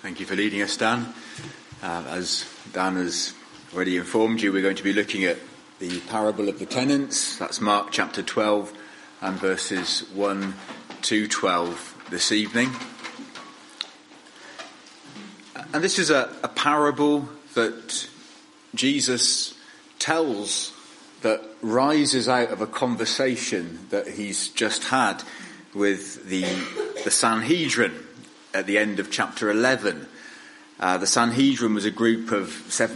Thank you for leading us, Dan. As Dan has already informed you, we're going to be looking at the parable of the tenants. That's Mark chapter 12 and verses 1 to 12 this evening. And this is a parable that Jesus tells that rises out of a conversation that he's just had with the Sanhedrin at the end of chapter 11. The Sanhedrin was a group of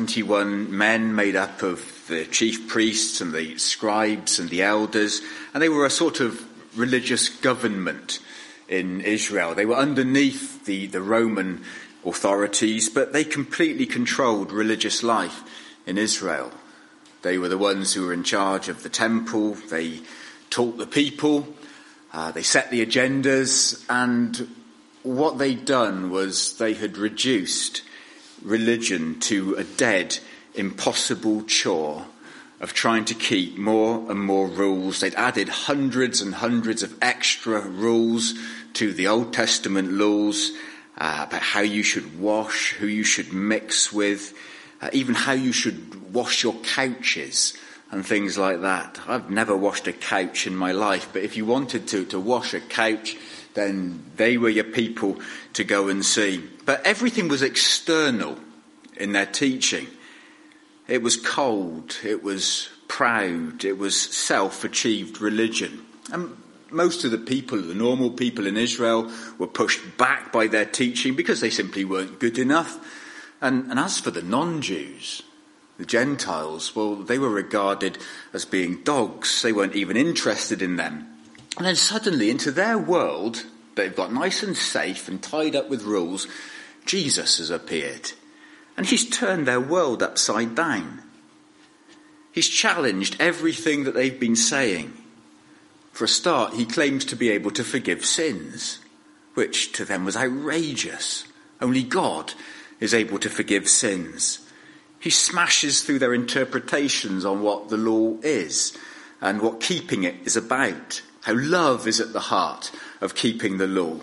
71 men made up of the chief priests and the scribes and the elders, and they were a sort of religious government in Israel. They were underneath the Roman authorities, but they completely controlled religious life in Israel. They were the ones who were in charge of the temple. They taught the people. They set the agendas, and what they'd done was they had reduced religion to a dead, impossible chore of trying to keep more and more rules. They'd added hundreds and hundreds of extra rules to the Old Testament laws about how you should wash, who you should mix with, even how you should wash your couches and things like that. I've never washed a couch in my life, but if you wanted to wash a couch, then they were your people to go and see. But everything was external in their teaching. It was cold, it was proud, it was self-achieved religion. And most of the people, the normal people in Israel, were pushed back by their teaching because they simply weren't good enough. And as for the non-Jews, the Gentiles, well, they were regarded as being dogs. They weren't even interested in them. And then suddenly, into their world, they've got nice and safe and tied up with rules, Jesus has appeared. And he's turned their world upside down. He's challenged everything that they've been saying. For a start, he claims to be able to forgive sins, which to them was outrageous. Only God is able to forgive sins. He smashes through their interpretations on what the law is and what keeping it is about. How love is at the heart of keeping the law.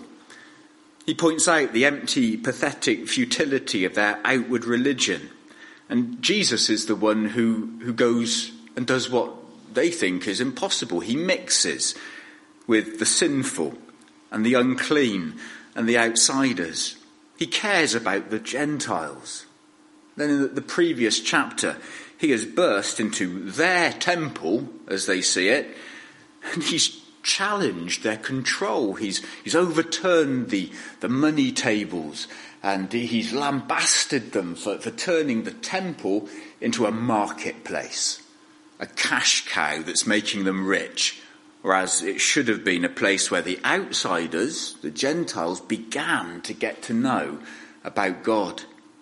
He points out the empty, pathetic futility of their outward religion. And Jesus is the one who goes and does what they think is impossible. He mixes with the sinful and the unclean and the outsiders. He cares about the Gentiles. Then in the previous chapter, he has burst into their temple, as they see it, and he's challenged their control. He's overturned the money tables, and he's lambasted them for turning the temple into a marketplace, a cash cow that's making them rich, whereas it should have been a place where the outsiders, the Gentiles, began to get to know about God.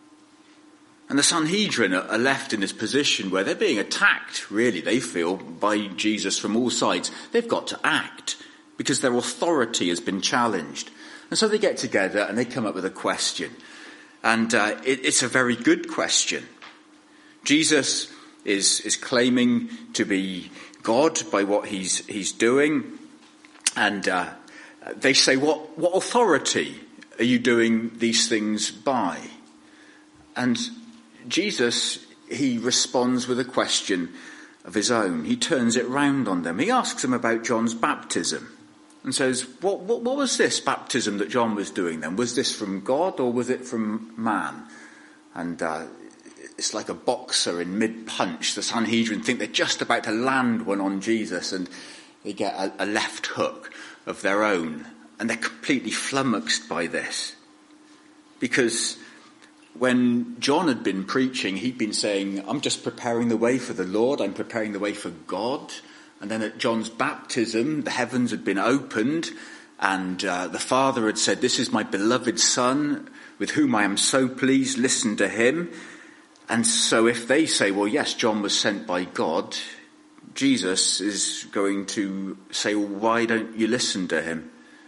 And the Sanhedrin are left in this position where they're being attacked, really, they feel, by Jesus from all sides. They've got to act because their authority has been challenged. And so they get together and they come up with a question. And it's a very good question. Jesus is claiming to be God by what he's doing. And they say, what authority are you doing these things by? And Jesus, he responds with a question of his own. He turns it round on them. He asks them about John's baptism and says, what was this baptism that John was doing then? Was this from God or was it from man? And it's like a boxer in mid-punch. The Sanhedrin think they're just about to land one on Jesus, and they get a left hook of their own. And they're completely flummoxed by this. Because when John had been preaching, he'd been saying, I'm just preparing the way for the Lord, I'm preparing the way for God. And then at John's baptism, the heavens had been opened, and the Father had said, this is my beloved Son, with whom I am so pleased, listen to him. And so if they say, well, yes, John was sent by God, Jesus is going to say, well, why don't you listen to him?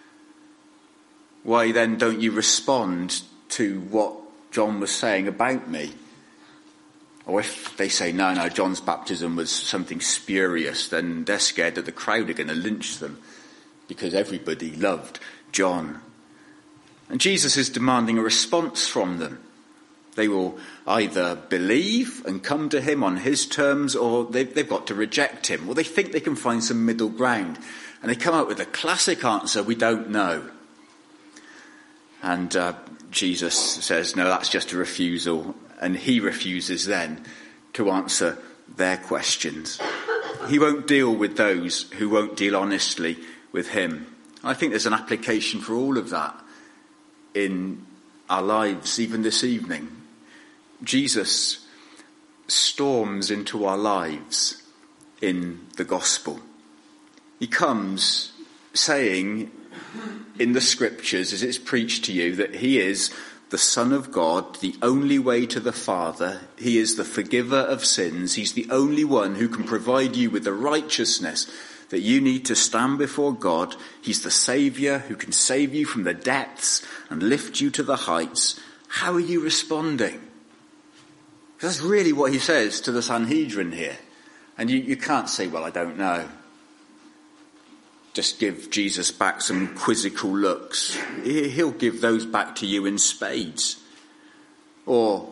Why then don't you respond to what John was saying about me? Or if they say, no, John's baptism was something spurious, then they're scared that the crowd are going to lynch them because everybody loved John. And Jesus is demanding a response from them. They will either believe and come to him on his terms, or they've got to reject him. Or they think they can find some middle ground. And they come up with a classic answer, we don't know. And Jesus says, no, that's just a refusal. And he refuses then to answer their questions. He won't deal with those who won't deal honestly with him. I think there's an application for all of that in our lives, even this evening. Jesus storms into our lives in the gospel. He comes saying in the scriptures, as it's preached to you, that he is the Son of God, the only way to the Father. He is the forgiver of sins. He's the only one who can provide you with the righteousness that you need to stand before God. He's the Saviour who can save you from the depths and lift you to the heights. How are you responding? Because that's really what he says to the Sanhedrin here. And you can't say, well, I don't know. Just give Jesus back some quizzical looks. He'll give those back to you in spades. Or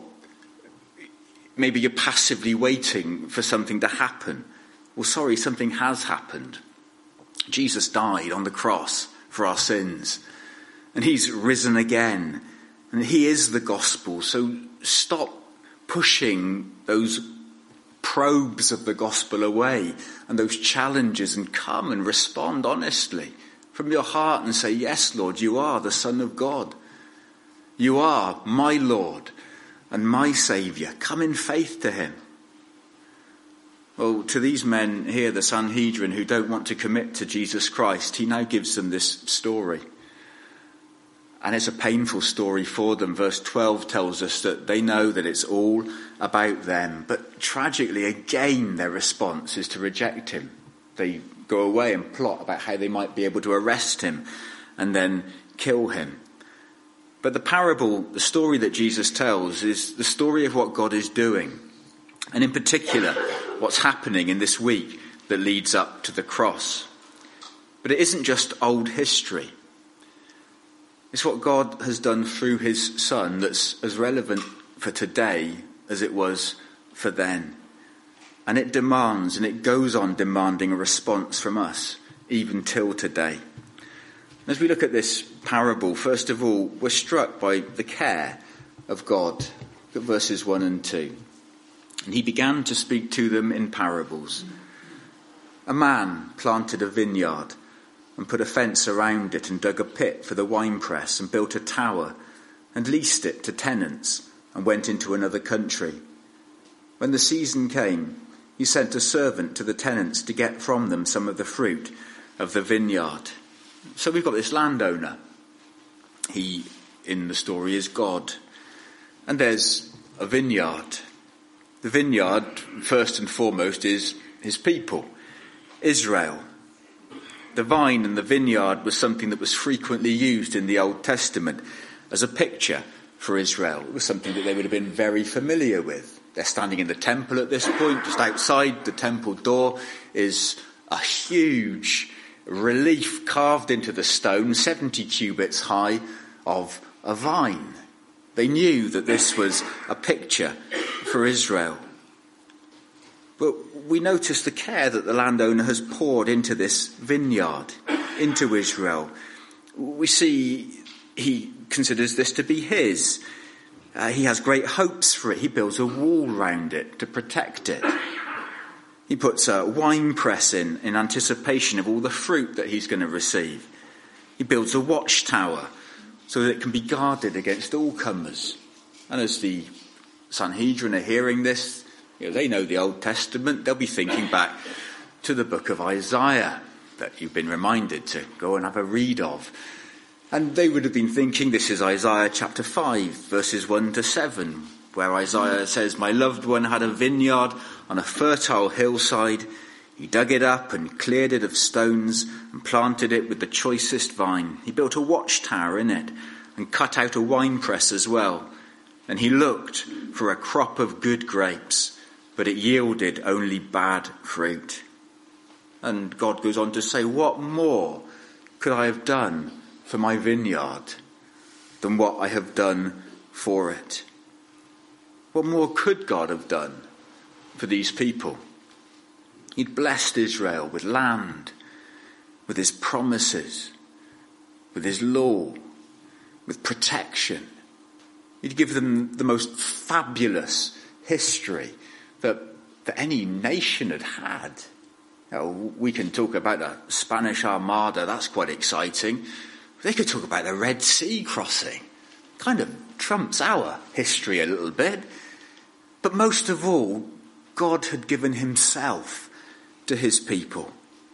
maybe you're passively waiting for something to happen. Well, sorry, something has happened. Jesus died on the cross for our sins. And he's risen again. And he is the gospel. So stop pushing those probes of the gospel away and those challenges, and come and respond honestly from your heart and say, yes, Lord, you are the Son of God. You are my Lord and my Saviour. Come in faith to him. Well, to these men here, the Sanhedrin, who don't want to commit to Jesus Christ, he now gives them this story. And it's a painful story for them. Verse 12 tells us that they know that it's all about them. But tragically, again, their response is to reject him. They go away and plot about how they might be able to arrest him and then kill him. But the parable, the story that Jesus tells, is the story of what God is doing. And in particular, what's happening in this week that leads up to the cross. But it isn't just old history. It's what God has done through his Son that's as relevant for today as it was for then. And it demands, and it goes on demanding a response from us, even till today. As we look at this parable, first of all, we're struck by the care of God. Look at verses 1 and 2. And he began to speak to them in parables. A man planted a vineyard and put a fence around it and dug a pit for the winepress and built a tower and leased it to tenants and went into another country. When the season came, he sent a servant to the tenants to get from them some of the fruit of the vineyard. So we've got this landowner. He, in the story, is God. And there's a vineyard. The vineyard, first and foremost, is his people, Israel. The vine and the vineyard was something that was frequently used in the Old Testament as a picture for Israel. It was something that they would have been very familiar with. They're standing in the temple at this point. Just outside the temple door is a huge relief carved into the stone, 70 cubits high, of a vine. They knew that this was a picture for Israel. But we notice the care that the landowner has poured into this vineyard, into Israel. We see he considers this to be his. He has great hopes for it. He builds a wall round it to protect it. He puts a wine press in anticipation of all the fruit that he's going to receive. He builds a watchtower so that it can be guarded against all comers. And as the Sanhedrin are hearing this, they know the Old Testament. They'll be thinking back to the book of Isaiah that you've been reminded to go and have a read of. And they would have been thinking, this is Isaiah chapter 5, verses 1 to 7, where Isaiah says, my loved one had a vineyard on a fertile hillside. He dug it up and cleared it of stones and planted it with the choicest vine. He built a watchtower in it and cut out a winepress as well. And he looked for a crop of good grapes, but it yielded only bad fruit. And God goes on to say, what more could I have done for my vineyard? than what I have done for it. What more could God have done for these people? He'd blessed Israel with land, with his promises, with his law, with protection. He'd give them the most fabulous history that any nation had had. We can talk about the Spanish Armada, that's quite exciting. They could talk about the Red Sea crossing. Kind of trumps our history a little bit. But most of all, God had given himself to his people.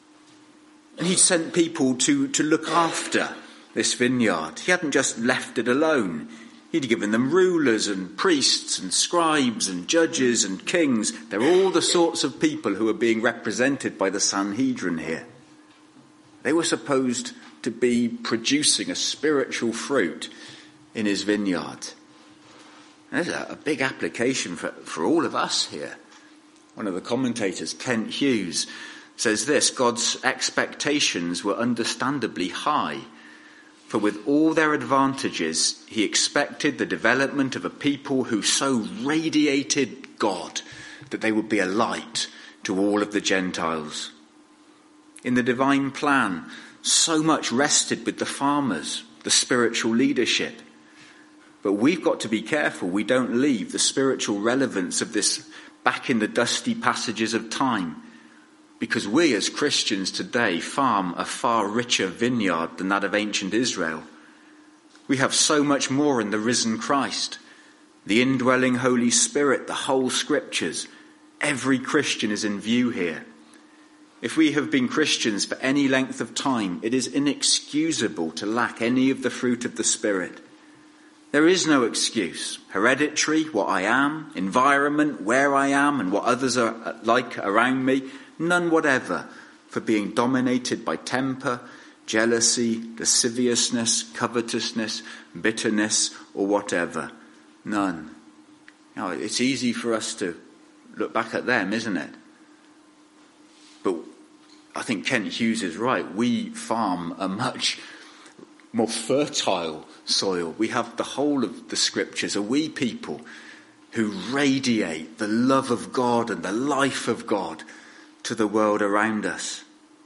And he'd sent people to look after this vineyard. He hadn't just left it alone. He'd given them rulers and priests and scribes and judges and kings. They're all the sorts of people who are being represented by the Sanhedrin here. They were supposed to be producing a spiritual fruit in his vineyard. There's a big application for all of us here. One of the commentators, Kent Hughes, says this: God's expectations were understandably high. For with all their advantages, he expected the development of a people who so radiated God that they would be a light to all of the Gentiles. In the divine plan, so much rested with the farmers, the spiritual leadership. But we've got to be careful we don't leave the spiritual relevance of this back in the dusty passages of time. Because we as Christians today farm a far richer vineyard than that of ancient Israel. We have so much more in the risen Christ, the indwelling Holy Spirit, the whole scriptures. Every Christian is in view here. If we have been Christians for any length of time, it is inexcusable to lack any of the fruit of the Spirit. There is no excuse. Hereditary, what I am, environment, where I am, and what others are like around me, none whatever for being dominated by temper, jealousy, lasciviousness, covetousness, bitterness, or whatever. None. Now, it's easy for us to look back at them, isn't it? But I think Kent Hughes is right. We farm a much more fertile soil. We have the whole of the scriptures. Are we people who radiate the love of God and the life of God to the world around us?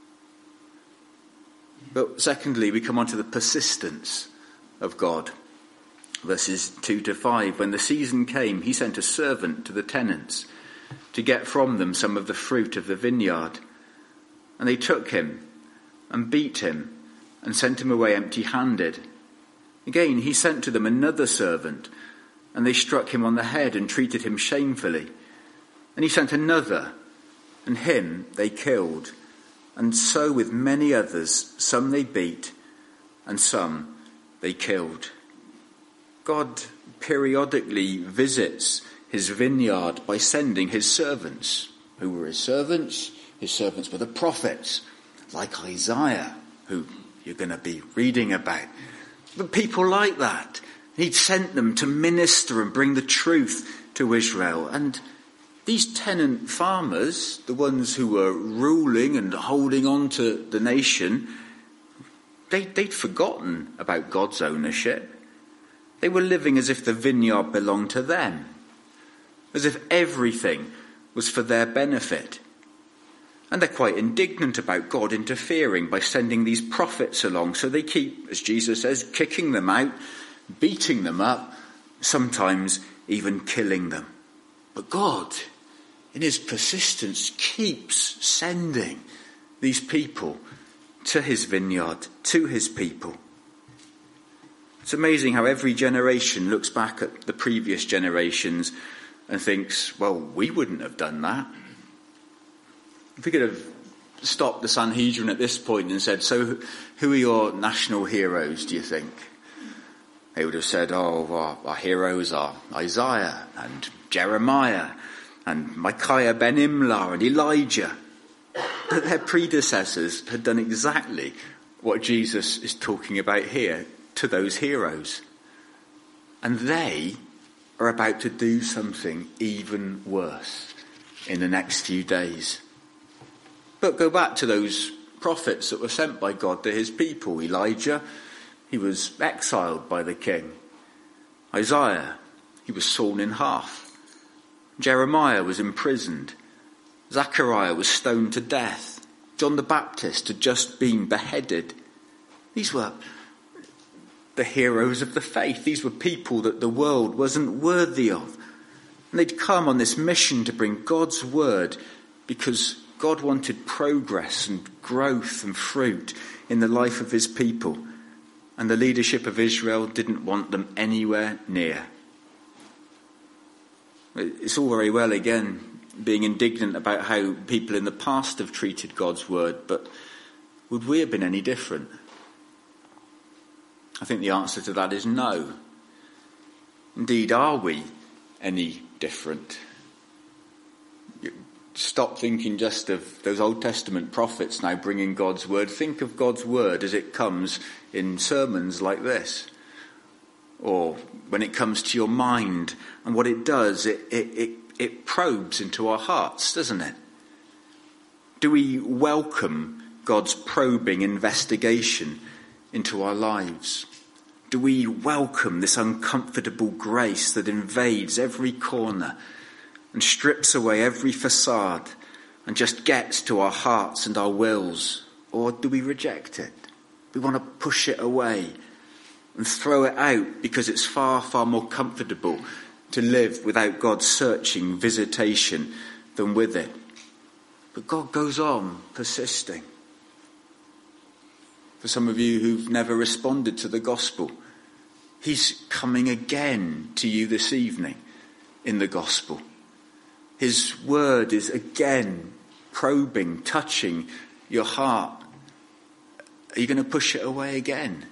But secondly, we come on to the persistence of God. Verses 2-5. When the season came, he sent a servant to the tenants to get from them some of the fruit of the vineyard. And they took him and beat him and sent him away empty-handed. Again, he sent to them another servant, and they struck him on the head and treated him shamefully. And he sent another, and him they killed. And so with many others, some they beat, and some they killed. God periodically visits his vineyard by sending his servants. Who were his servants? His servants were the prophets, like Isaiah, who you're going to be reading about. But people like that. He'd sent them to minister and bring the truth to Israel. And these tenant farmers, the ones who were ruling and holding on to the nation, they'd forgotten about God's ownership. They were living as if the vineyard belonged to them, as if everything was for their benefit. And they're quite indignant about God interfering by sending these prophets along. So they keep, as Jesus says, kicking them out, beating them up, sometimes even killing them. But God, in his persistence, keeps sending these people to his vineyard, to his people. It's amazing how every generation looks back at the previous generations and thinks, well, we wouldn't have done that. If we could have stopped the Sanhedrin at this point and said, so who are your national heroes, do you think? They would have said, our heroes are Isaiah and Jeremiah and Micaiah ben Imlah and Elijah. But their predecessors had done exactly what Jesus is talking about here to those heroes. And they are about to do something even worse in the next few days. But go back to those prophets that were sent by God to his people. Elijah, he was exiled by the king. Isaiah, he was sawn in half. Jeremiah was imprisoned. Zechariah was stoned to death. John the Baptist had just been beheaded. These were the heroes of the faith. These were people that the world wasn't worthy of. And they'd come on this mission to bring God's word because God wanted progress and growth and fruit in the life of his people. And the leadership of Israel didn't want them anywhere near. It's all very well, again, being indignant about how people in the past have treated God's word, but would we have been any different? I think the answer to that is no. Indeed, are we any different? Stop thinking just of those Old Testament prophets now bringing God's word. Think of God's word as it comes in sermons like this. Or when it comes to your mind, and what it does, it probes into our hearts, doesn't it? Do we welcome God's probing investigation into our lives? Do we welcome this uncomfortable grace that invades every corner and strips away every facade and just gets to our hearts and our wills? Or do we reject it? We want to push it away and throw it out because it's far, far more comfortable to live without God's searching visitation than with it. But God goes on persisting. For some of you who've never responded to the gospel, he's coming again to you this evening in the gospel. His word is again probing, touching your heart. Are you going to push it away again?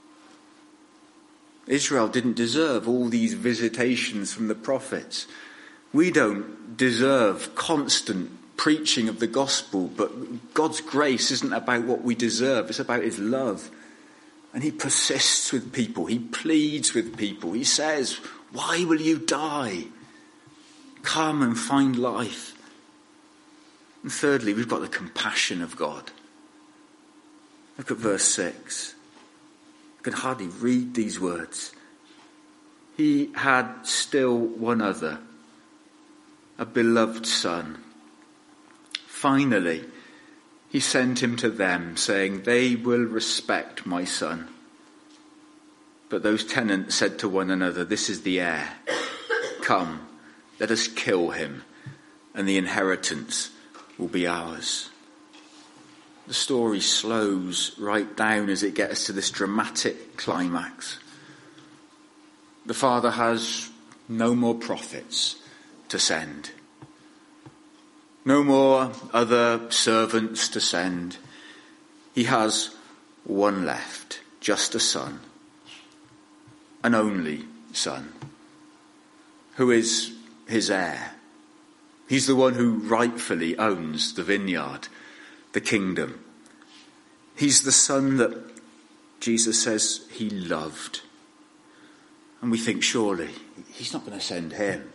Israel didn't deserve all these visitations from the prophets. We don't deserve constant preaching of the gospel, but God's grace isn't about what we deserve, it's about his love. And he persists with people, he pleads with people, he says, why will you die? Come and find life. And thirdly, we've got the compassion of God. Look at verse 6. I can hardly read these words. He had still one other, a beloved son. Finally, he sent him to them, saying, they will respect my son. But those tenants said to one another, this is the heir. Come, let us kill him, and the inheritance will be ours. The story slows right down as it gets to this dramatic climax. The father has no more prophets to send. No more other servants to send. He has one left, just a son, an only son, who is his heir. He's the one who rightfully owns the vineyard, the kingdom. He's the son that Jesus says he loved. And we think, surely, he's not going to send him.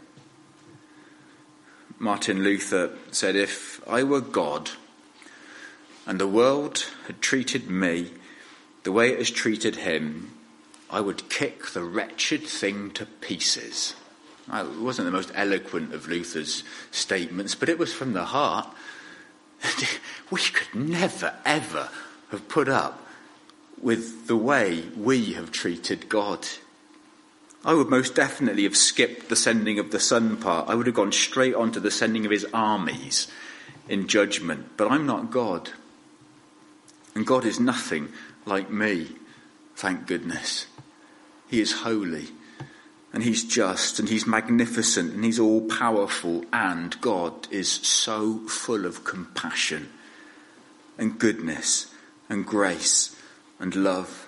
Martin Luther said, if I were God and the world had treated me the way it has treated him, I would kick the wretched thing to pieces. It wasn't the most eloquent of Luther's statements, but it was from the heart. We could never, ever have put up with the way we have treated God. I would most definitely have skipped the sending of the son part. I would have gone straight on to the sending of his armies in judgment. But I'm not God. And God is nothing like me, thank goodness. He is holy, and he's just, and he's magnificent, and he's all powerful, and God is so full of compassion and goodness and grace and love.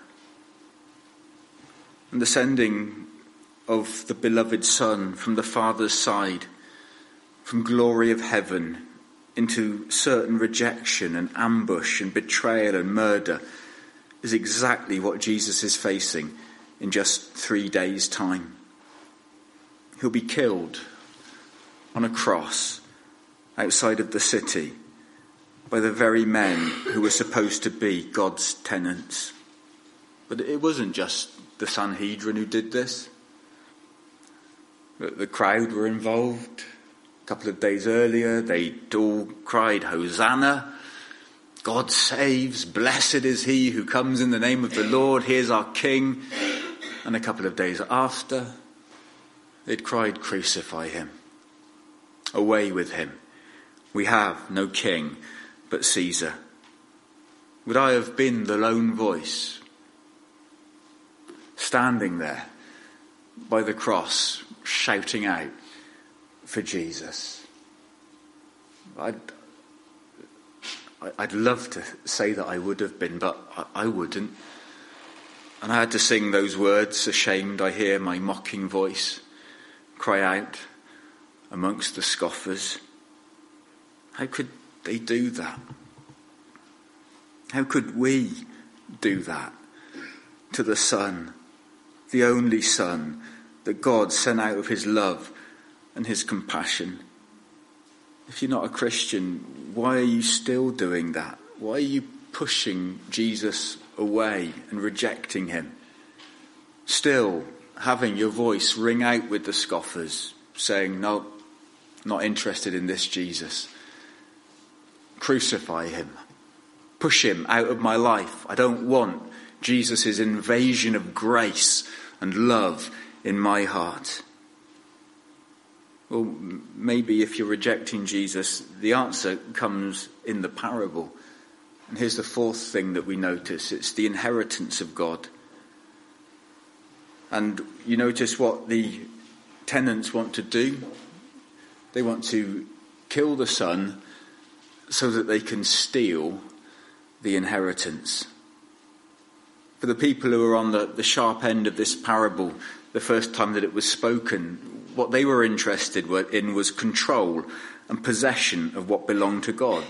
And the sending of the beloved Son from the Father's side, from glory of heaven into certain rejection and ambush and betrayal and murder, is exactly what Jesus is facing in just 3 days' time. He'll be killed on a cross outside of the city by the very men who were supposed to be God's tenants. But it wasn't just the Sanhedrin who did this. The crowd were involved. A couple of days earlier, they'd all cried, "Hosanna! God saves, blessed is he who comes in the name of the Lord, here's our King." And a couple of days after, they'd cried, "Crucify him. Away with him. We have no king but Caesar." Would I have been the lone voice standing there by the cross, shouting out for Jesus? I'd love to say that I would have been, but I wouldn't. And I had to sing those words, "Ashamed I hear my mocking voice cry out amongst the scoffers." How could they do that? How could we do that to the Son, the only Son that God sent out of his love and his compassion? If you're not a Christian, why are you still doing that? Why are you pushing Jesus away and rejecting him? Still having your voice ring out with the scoffers, saying, "No, not interested in this Jesus. Crucify him. Push him out of my life. I don't want Jesus' invasion of grace and love in my heart." Well, maybe if you're rejecting Jesus, the answer comes in the parable. And here's the fourth thing that we notice. It's the inheritance of God. And you notice what the tenants want to do? They want to kill the son so that they can steal the inheritance. For the people who were on the sharp end of this parable, the first time that it was spoken, what they were interested in was control and possession of what belonged to God,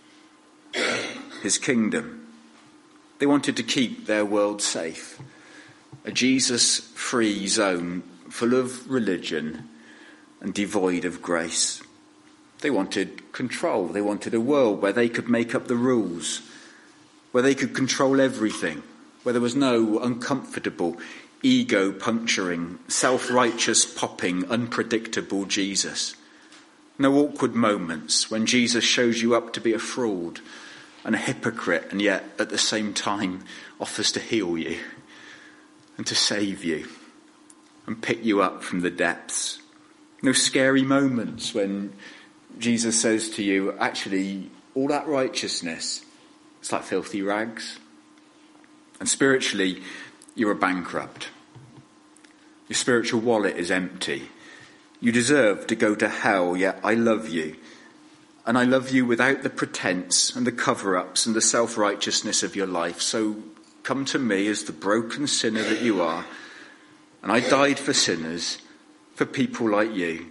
his kingdom. They wanted to keep their world safe, a Jesus-free zone full of religion and devoid of grace. They wanted control. They wanted a world where they could make up the rules, where they could control everything, where there was no uncomfortable, ego-puncturing, self-righteous, popping, unpredictable Jesus. No awkward moments when Jesus shows you up to be a fraud and a hypocrite, and yet at the same time offers to heal you and to save you and pick you up from the depths. No scary moments when Jesus says to you, actually, all that righteousness, it's like filthy rags. And spiritually, you're a bankrupt. Your spiritual wallet is empty. You deserve to go to hell, yet I love you. And I love you without the pretense and the cover-ups and the self-righteousness of your life. So come to me as the broken sinner that you are. And I died for sinners, for people like you.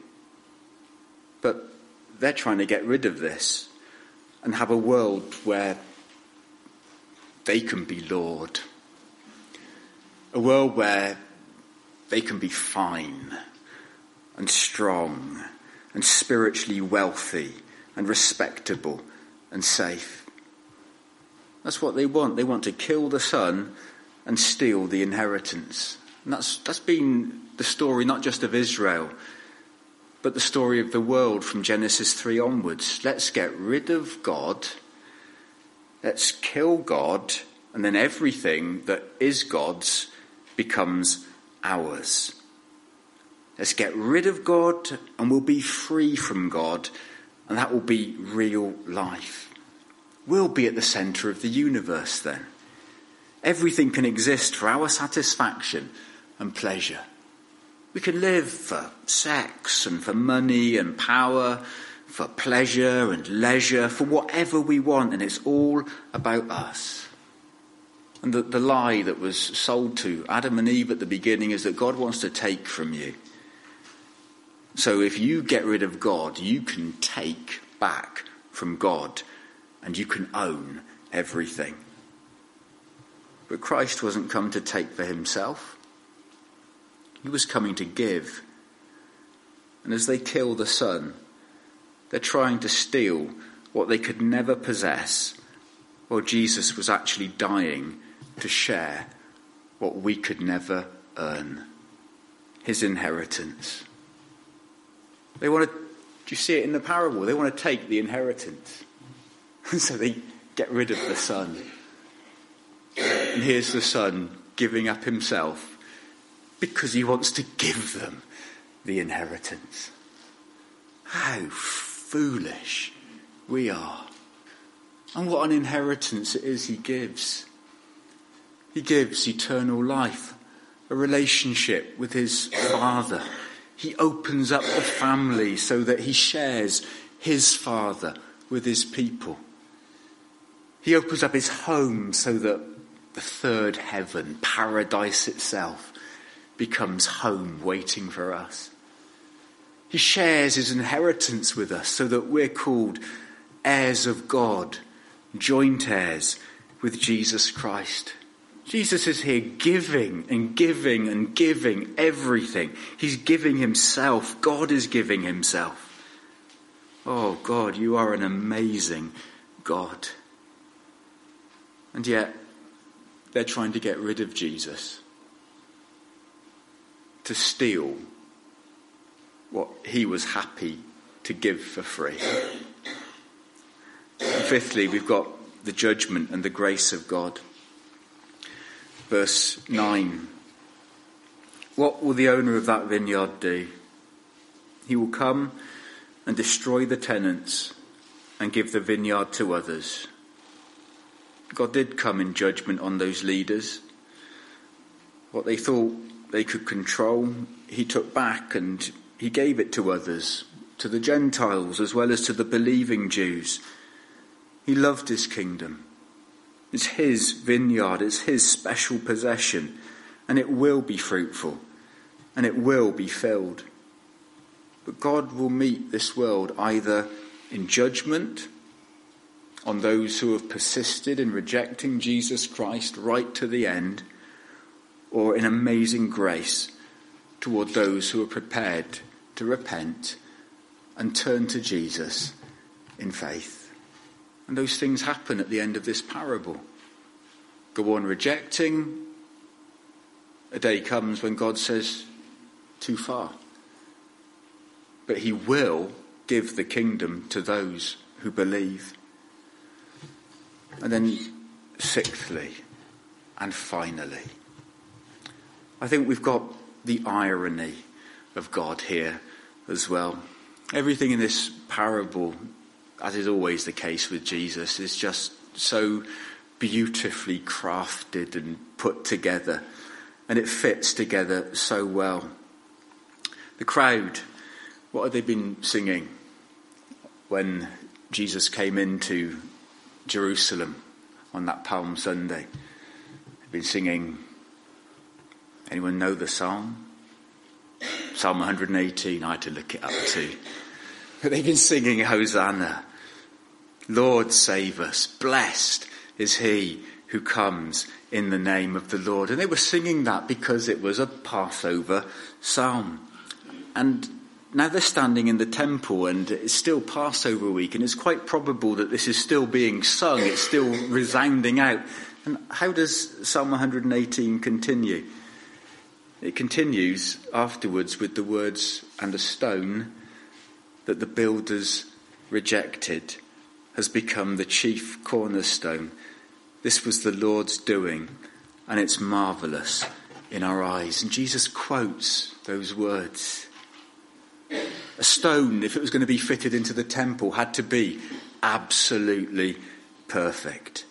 But they're trying to get rid of this and have a world where they can be Lord. A world where they can be fine and strong and spiritually wealthy and respectable and safe. That's what they want. They want to kill the son and steal the inheritance. And that's been the story not just of Israel, but the story of the world from Genesis 3 onwards. Let's get rid of God. Let's kill God. And then everything that is God's becomes ours. Let's get rid of God and we'll be free from God. And that will be real life. We'll be at the centre of the universe then. Everything can exist for our satisfaction and pleasure. We can live for sex and for money and power, for pleasure and leisure, for whatever we want, and it's all about us. And the lie that was sold to Adam and Eve at the beginning is that God wants to take from you. So if you get rid of God, you can take back from God and you can own everything. But Christ wasn't come to take for himself. He was coming to give. And as they kill the son, they're trying to steal what they could never possess, while Jesus was actually dying to share what we could never earn. His inheritance. They want to, do you see it in the parable? They want to take the inheritance. And so they get rid of the son. And here's the son giving up himself because he wants to give them the inheritance. How foolish we are. And what an inheritance it is he gives. He gives eternal life, a relationship with his Father. He opens up the family so that he shares his Father with his people. He opens up his home so that the third heaven, paradise itself, becomes home waiting for us. He shares his inheritance with us so that we're called heirs of God, joint heirs with Jesus Christ. Jesus is here giving and giving and giving everything. He's giving himself. God is giving himself. Oh God, you are an amazing God. And yet, they're trying to get rid of Jesus. To steal what he was happy to give for free. And fifthly, we've got the judgment and the grace of God. Verse 9. What will the owner of that vineyard do? He will come and destroy the tenants and give the vineyard to others. God did come in judgment on those leaders. What they thought they could control, he took back and he gave it to others, to the Gentiles as well as to the believing Jews. He loved his kingdom. It's his vineyard, it's his special possession, and it will be fruitful, and it will be filled. But God will meet this world either in judgment on those who have persisted in rejecting Jesus Christ right to the end, or in amazing grace toward those who are prepared to repent and turn to Jesus in faith. And those things happen at the end of this parable. Go on rejecting. A day comes when God says, too far. But he will give the kingdom to those who believe. And then sixthly and finally, I think we've got the irony of God here as well. Everything in this parable, as is always the case with Jesus, is just so beautifully crafted and put together, and it fits together so well. The crowd, what had they been singing when Jesus came into Jerusalem on that Palm Sunday? They've been singing, anyone know the psalm? Psalm 118, I had to look it up too. But they've been singing Hosanna. Lord save us, blessed is he who comes in the name of the Lord. And they were singing that because it was a Passover psalm. And now they're standing in the temple and it's still Passover week, and it's quite probable that this is still being sung, it's still resounding out. And how does Psalm 118 continue? It continues afterwards with the words, and the stone that the builders rejected has become the chief cornerstone. This was the Lord's doing, and it's marvellous in our eyes. And Jesus quotes those words. A stone, if it was going to be fitted into the temple, had to be absolutely perfect.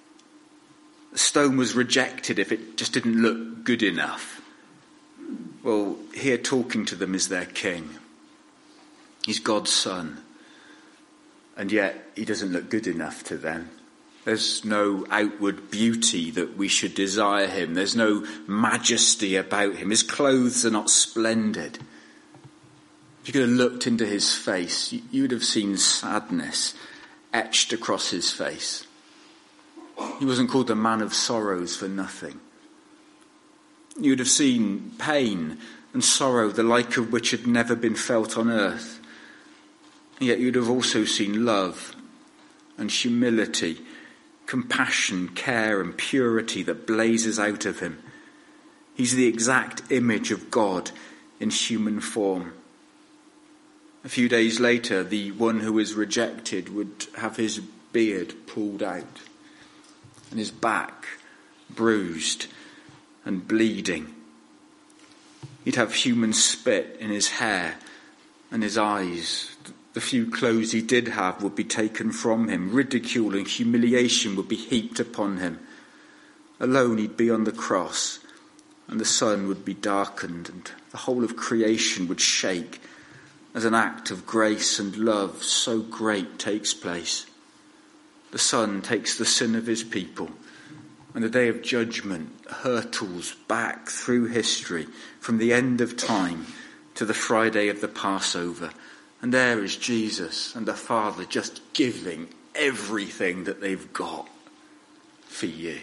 A stone was rejected if it just didn't look good enough. Well, here talking to them is their king. He's God's son. And yet he doesn't look good enough to them. There's no outward beauty that we should desire him. There's no majesty about him. His clothes are not splendid. If you could have looked into his face, you would have seen sadness etched across his face. He wasn't called the man of sorrows for nothing. You would have seen pain and sorrow, the like of which had never been felt on earth. And yet you'd have also seen love and humility, compassion, care and purity that blazes out of him. He's the exact image of God in human form. A few days later, the one who was rejected would have his beard pulled out and his back bruised and bleeding. He'd have human spit in his hair and his eyes. The few clothes he did have would be taken from him. Ridicule and humiliation would be heaped upon him. Alone he'd be on the cross, and the sun would be darkened, and the whole of creation would shake as an act of grace and love so great takes place. The Son takes the sin of his people, and the day of judgment hurtles back through history from the end of time to the Friday of the Passover. And there is Jesus and the Father just giving everything that they've got for you.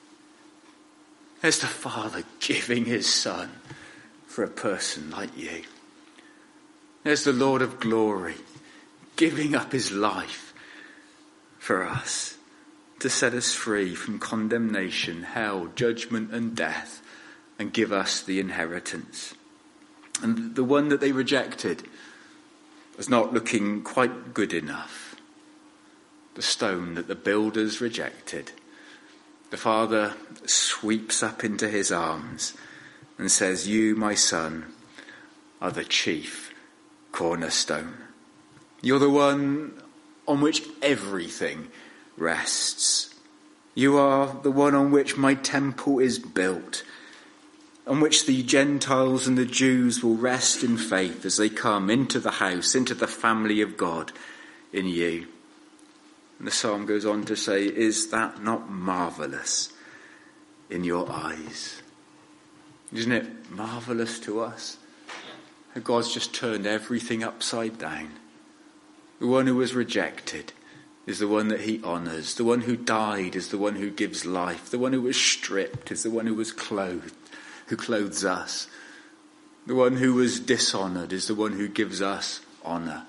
There's the Father giving his Son for a person like you. There's the Lord of glory giving up his life for us to set us free from condemnation, hell, judgment and death, and give us the inheritance. And the one that they rejected was not looking quite good enough. The stone that the builders rejected, the Father sweeps up into his arms and says, "You, my Son, are the chief cornerstone. You're the one on which everything rests. You are the one on which my temple is built, on which the Gentiles and the Jews will rest in faith as they come into the house, into the family of God in you." And the psalm goes on to say, "Is that not marvellous in your eyes?" Isn't it marvellous to us? How God's just turned everything upside down. The one who was rejected is the one that he honours. The one who died is the one who gives life. The one who was stripped is the one who was clothed, who clothes us. The one who was dishonoured is the one who gives us honour.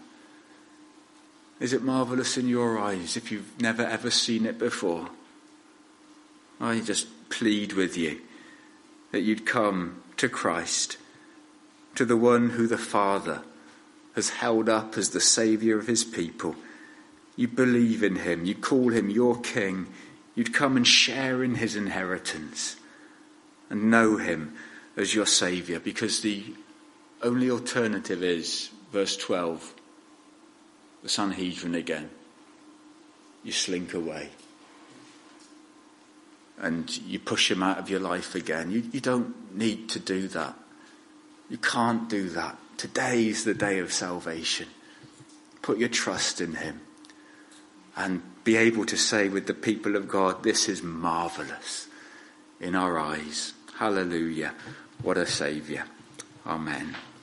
Is it marvellous in your eyes if you've never ever seen it before? I just plead with you that you'd come to Christ, to the one who the Father has held up as the saviour of his people. You believe in him, you call him your King, you'd come and share in his inheritance and know him as your saviour, because the only alternative is, verse 12, the Sanhedrin again. You slink away and you push him out of your life again. You don't need to do that. You can't do that. Today is the day of salvation. Put your trust in him and be able to say with the people of God, this is marvellous in our eyes. Hallelujah. What a saviour. Amen.